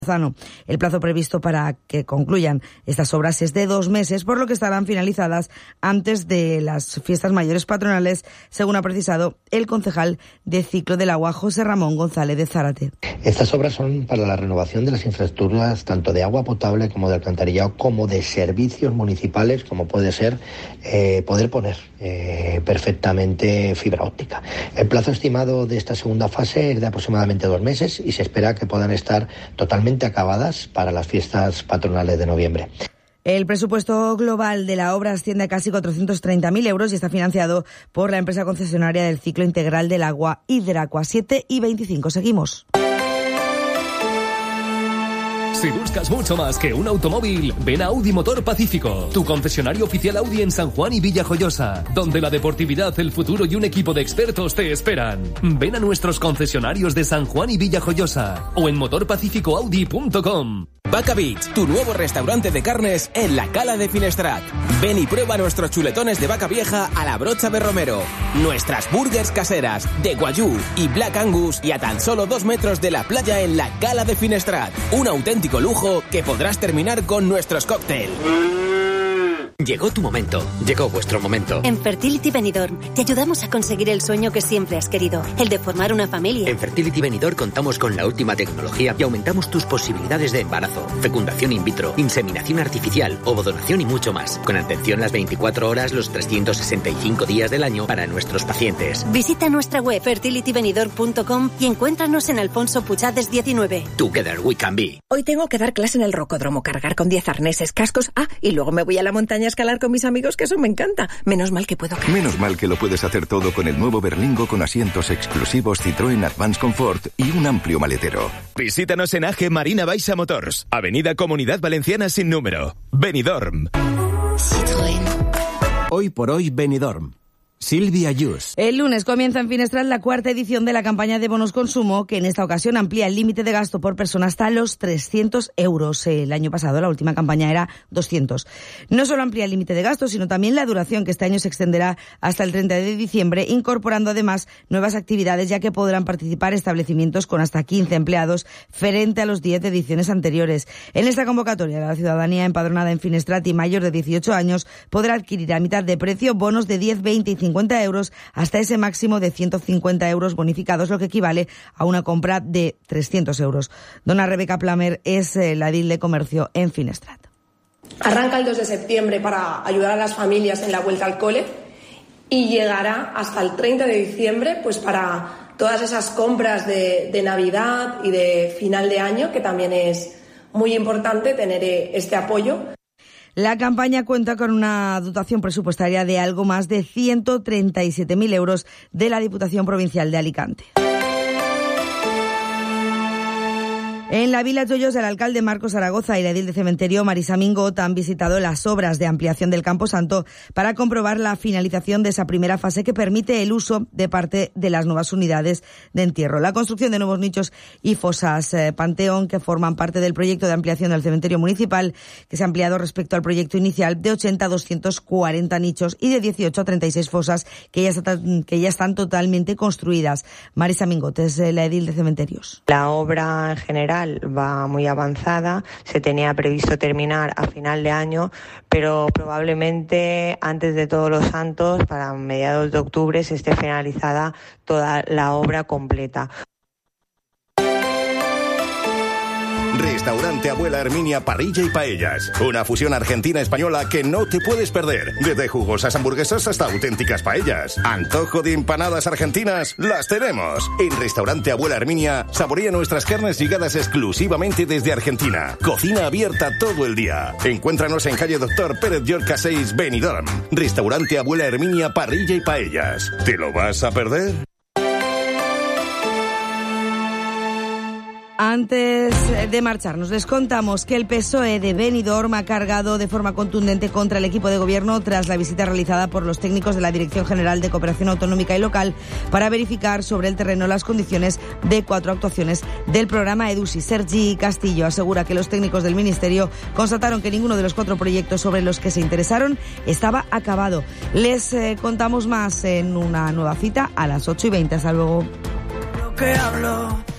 El plazo previsto para que concluyan estas obras es de 2 meses, por lo que estarán finalizadas antes de las fiestas mayores patronales, según ha precisado el concejal de Ciclo del Agua, José Ramón González de Zárate. Estas obras son para la renovación de las infraestructuras, tanto de agua potable como de alcantarillado, como de servicios municipales, como puede ser poder poner perfectamente fibra óptica. El plazo estimado de esta segunda fase es de aproximadamente 2 meses y se espera que puedan estar totalmente acabadas para las fiestas patronales de noviembre. El presupuesto global de la obra asciende a casi 430.000 euros y está financiado por la empresa concesionaria del ciclo integral del agua, Hidracua. 7:25. Seguimos. Si buscas mucho más que un automóvil, ven a Audi Motor Pacífico, tu concesionario oficial Audi en San Juan y Villajoyosa, donde la deportividad, el futuro y un equipo de expertos te esperan. Ven a nuestros concesionarios de San Juan y Villajoyosa o en motorpacificoaudi.com. Vaca Beach, tu nuevo restaurante de carnes en la Cala de Finestrat. Ven y prueba nuestros chuletones de vaca vieja a la brocha de Romero, nuestras burgers caseras de Guayú y Black Angus y a tan solo 2 metros de la playa en la Cala de Finestrat. Un auténtico lujo que podrás terminar con nuestros cócteles. Llegó tu momento, llegó vuestro momento. En Fertility Benidorm te ayudamos a conseguir el sueño que siempre has querido, el de formar una familia. En Fertility Benidorm contamos con la última tecnología y aumentamos tus posibilidades de embarazo, fecundación in vitro, inseminación artificial, ovodonación y mucho más. Con atención las 24 horas, los 365 días del año para nuestros pacientes. Visita nuestra web fertilitybenidorm.com y encuéntranos en Alfonso Puchades 19. Together we can be. Hoy tengo que dar clase en el rocódromo, cargar con 10 arneses, cascos, y luego me voy a la montaña a escalar con mis amigos, que eso me encanta. Menos mal que puedo cargar. Menos mal que lo puedes hacer todo con el nuevo Berlingo con asientos exclusivos Citroën Advance Comfort y un amplio maletero. Visítanos en AG Marina Baixa Motors, Avenida Comunidad Valenciana sin número, Benidorm. Citroën. Hoy por hoy Benidorm. Silvia Ayús. El lunes comienza en Finestrat la 4ª edición de la campaña de bonos consumo, que en esta ocasión amplía el límite de gasto por persona hasta los 300 euros. El año pasado la última campaña era 200. No solo amplía el límite de gasto, sino también la duración, que este año se extenderá hasta el 30 de diciembre, incorporando además nuevas actividades, ya que podrán participar establecimientos con hasta 15 empleados frente a los 10 de ediciones anteriores. En esta convocatoria, la ciudadanía empadronada en Finestrat y mayor de 18 años podrá adquirir a mitad de precio bonos de 10, 20 y 50 euros hasta ese máximo de 150 euros bonificados, lo que equivale a una compra de 300 euros. Dona Rebeca Plamer es la edil de comercio en Finestrat. Arranca el 2 de septiembre para ayudar a las familias en la vuelta al cole y llegará hasta el 30 de diciembre pues para todas esas compras de Navidad y de final de año, que también es muy importante tener este apoyo. La campaña cuenta con una dotación presupuestaria de algo más de 137.000 euros de la Diputación Provincial de Alicante. En la Vila Joyos, el alcalde Marcos Zaragoza y la edil de Cementerio Marisa Mingot han visitado las obras de ampliación del Camposanto para comprobar la finalización de esa primera fase que permite el uso de parte de las nuevas unidades de entierro. La construcción de nuevos nichos y fosas Panteón, que forman parte del proyecto de ampliación del cementerio municipal, que se ha ampliado respecto al proyecto inicial de 80 a 240 nichos y de 18 a 36 fosas que ya están totalmente construidas. Marisa Mingot es la edil de Cementerios. La obra en general va muy avanzada, se tenía previsto terminar a final de año, pero probablemente antes de Todos los Santos, para mediados de octubre, se esté finalizada toda la obra completa. Restaurante Abuela Herminia Parrilla y Paellas. Una fusión argentina-española que no te puedes perder. Desde jugosas hamburguesas hasta auténticas paellas. Antojo de empanadas argentinas, las tenemos. En Restaurante Abuela Herminia, saborea nuestras carnes llegadas exclusivamente desde Argentina. Cocina abierta todo el día. Encuéntranos en calle Doctor Pérez Llorca 6, Benidorm. Restaurante Abuela Herminia Parrilla y Paellas. ¿Te lo vas a perder? Antes de marcharnos, les contamos que el PSOE de Benidorm ha cargado de forma contundente contra el equipo de gobierno tras la visita realizada por los técnicos de la Dirección General de Cooperación Autonómica y Local para verificar sobre el terreno las condiciones de 4 actuaciones del programa EDUSI. Sergi Castillo asegura que los técnicos del Ministerio constataron que ninguno de los 4 proyectos sobre los que se interesaron estaba acabado. Les contamos más en una nueva cita a las 8:20. Hasta luego. Lo que hablo